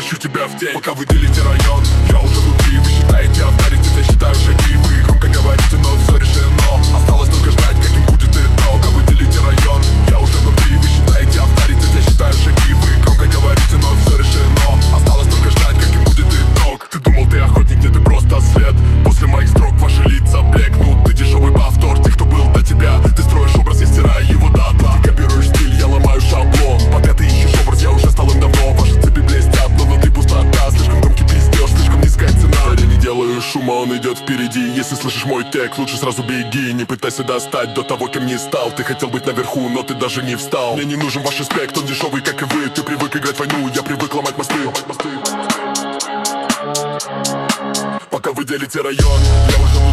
ищу тебя в тень. Пока вы делите район, я уже внутри. Вы считаете авторитет, я считаю шаги. Вы громко говорите, но все решено. Осталось только ждать, каким будет итог. Пока вы делите район, я уже внутри. Вы считаете авторитет, я считаю шаги. Вы громко говорите, но все решено. Осталось только ждать, каким будет итог. Ты думал, ты охотник, нет, ты просто след. После моих строк ваши лица блекнут. Ты дешевый повтор тех, кто был до тебя. Ты строишь образ, я стираю его дотла. Ты копируешь стиль, я ломаю шаблон. Пока ты ищешь образ, я уже стал им давно. Ваши цепи блестят, но внутри пустота. Слишком громкий пиздеж, слишком низкая цена. Я не делаю шума, он идет впереди. Если слышишь мой тек, лучше сразу беги. Не пытайся достать до того, кем не стал. Ты хотел быть наверху, но ты даже не встал. Мне не нужен ваш респект, он дешевый, как и вы. Ты привык играть в войну, я привык ломать мосты. Пока вы делите район, я уже